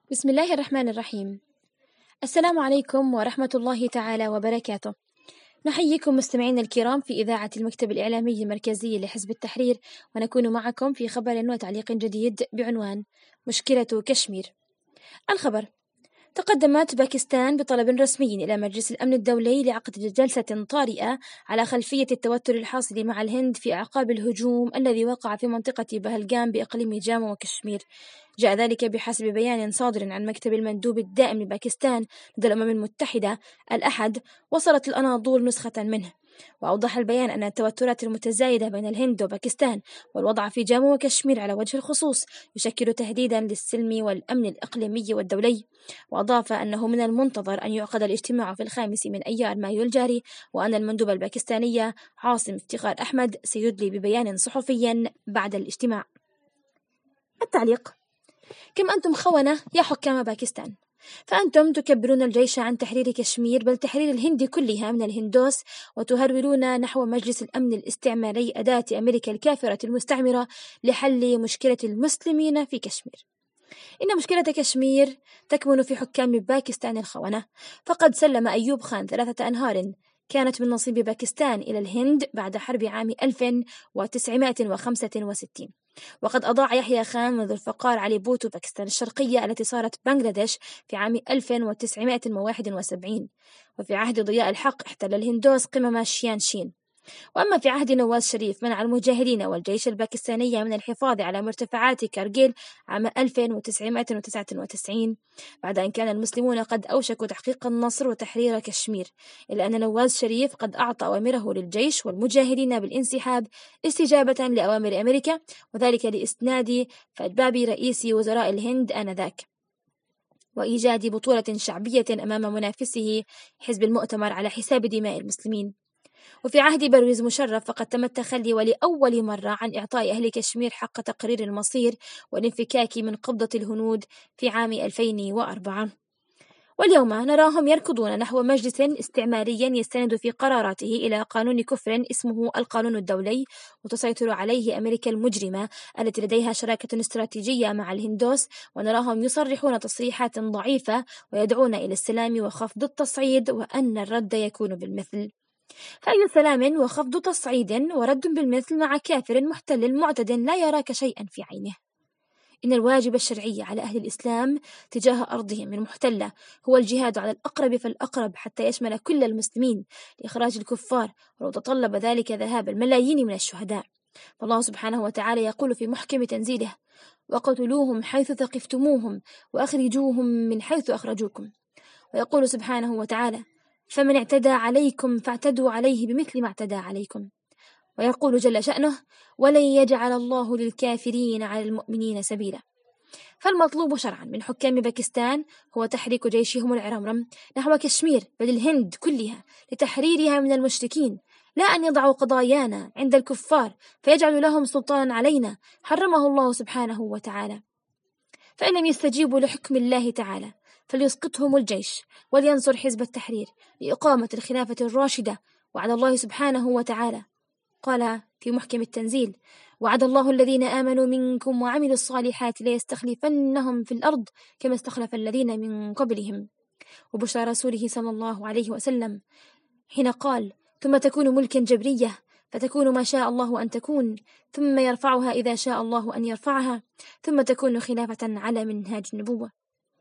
بسم الله الرحمن الرحيم. السلام عليكم ورحمة الله تعالى وبركاته. نحييكم مستمعينا الكرام في إذاعة المكتب الإعلامي المركزي لحزب التحرير، ونكون معكم في خبر وتعليق جديد بعنوان مشكلة كشمير. الخبر: تقدمت باكستان بطلب رسمي إلى مجلس الأمن الدولي لعقد جلسة طارئة على خلفية التوتر الحاصل مع الهند في أعقاب الهجوم الذي وقع في منطقة بهلغام بإقليم جامو وكشمير. جاء ذلك بحسب بيان صادر عن مكتب المندوب الدائم لباكستان لدى الأمم المتحدة الأحد. وصلت الأناضول نسخة منه، وأوضح البيان أن التوترات المتزايدة بين الهند وباكستان والوضع في جامو وكشمير على وجه الخصوص يشكل تهديدا للسلم والأمن الإقليمي والدولي. وأضاف أنه من المنتظر أن يعقد الاجتماع في 5 من أيار مايو الجاري، وأن المندوب الباكستاني عاصم افتخار أحمد سيدلي ببيان صحفي بعد الاجتماع. التعليق: كم أنتم خونة يا حكام باكستان، فأنتم تكبرون الجيش عن تحرير كشمير بل تحرير الهند كلها من الهندوس، وتهرولون نحو مجلس الأمن الاستعماري أداة أمريكا الكافرة المستعمرة لحل مشكلة المسلمين في كشمير. إن مشكلة كشمير تكمن في حكام باكستان الخونة، فقد سلم أيوب خان 3 أنهار كانت من نصيب باكستان إلى الهند بعد حرب عام 1965، وقد أضاع يحيى خان منذ الفقار علي بوتو باكستان الشرقية التي صارت بنغلاديش في عام 1971، وفي عهد ضياء الحق احتل الهندوس قمم شيانشين. وأما في عهد نواز شريف منع المجاهدين والجيش الباكستاني من الحفاظ على مرتفعات كارجيل عام 1999 بعد أن كان المسلمون قد أوشكوا تحقيق النصر وتحرير كشمير، إلا أن نواز شريف قد أعطى أوامره للجيش والمجاهدين بالانسحاب استجابة لأوامر أمريكا، وذلك لإسناد فأجباب رئيس وزراء الهند آنذاك وإيجاد بطولة شعبية أمام منافسه حزب المؤتمر على حساب دماء المسلمين. وفي عهد برويز مشرف فقد تم التخلي ولأول مرة عن إعطاء أهل كشمير حق تقرير المصير والانفكاك من قبضة الهنود في عام 2004. واليوم نراهم يركضون نحو مجلس استعماري يستند في قراراته إلى قانون كفر اسمه القانون الدولي، وتسيطر عليه أمريكا المجرمة التي لديها شراكة استراتيجية مع الهندوس، ونراهم يصرحون تصريحات ضعيفة ويدعون إلى السلام وخفض التصعيد وأن الرد يكون بالمثل. فأي سلام وخفض تصعيد ورد بالمثل مع كافر محتل معتد لا يراك شيئا في عينه؟ إن الواجب الشرعي على أهل الإسلام تجاه أرضهم المحتلة هو الجهاد على الأقرب فالأقرب حتى يشمل كل المسلمين لإخراج الكفار، ولو تطلب ذلك ذهاب الملايين من الشهداء. فالله سبحانه وتعالى يقول في محكم تنزيله: وقتلوهم حيث ثقفتموهم وأخرجوهم من حيث أخرجوكم. ويقول سبحانه وتعالى: فمن اعتدى عليكم فاعتدوا عليه بمثل ما اعتدى عليكم. ويقول جل شأنه: ولن يجعل الله للكافرين على المؤمنين سبيلا. فالمطلوب شرعا من حكام باكستان هو تحريك جيشهم العرمرم نحو كشمير بل الهند كلها لتحريرها من المشركين، لا أن يضعوا قضايانا عند الكفار فيجعلوا لهم سلطانا علينا حرمه الله سبحانه وتعالى. فإن لم يستجيبوا لحكم الله تعالى فليسقطهم الجيش ولينصر حزب التحرير لإقامة الخلافة الراشدة. وعد الله سبحانه وتعالى قال في محكم التنزيل: وعد الله الذين آمنوا منكم وعملوا الصالحات ليستخلفنهم في الأرض كما استخلف الذين من قبلهم. وبشرى رسوله صلى الله عليه وسلم حين قال: ثم تكون ملكا جبرية فتكون ما شاء الله أن تكون، ثم يرفعها إذا شاء الله أن يرفعها، ثم تكون خلافة على منهاج النبوة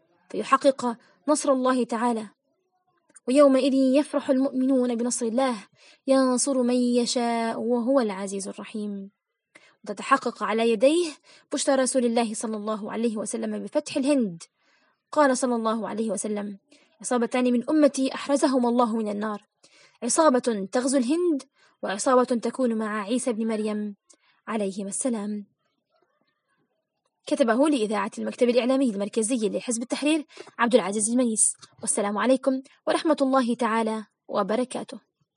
فيحقق نصر الله تعالى. ويومئذ يفرح المؤمنون بنصر الله ينصر من يشاء وهو العزيز الرحيم. وتتحقق على يديه بشرى رسول الله صلى الله عليه وسلم بفتح الهند. قال صلى الله عليه وسلم: عصابتان من أمتي أحرزهم الله من النار، عصابة تغزو الهند وعصابة تكون مع عيسى بن مريم عليهما السلام. كتبه لإذاعة المكتب الإعلامي المركزي لحزب التحرير عبد العزيز المنيس. والسلام عليكم ورحمة الله تعالى وبركاته.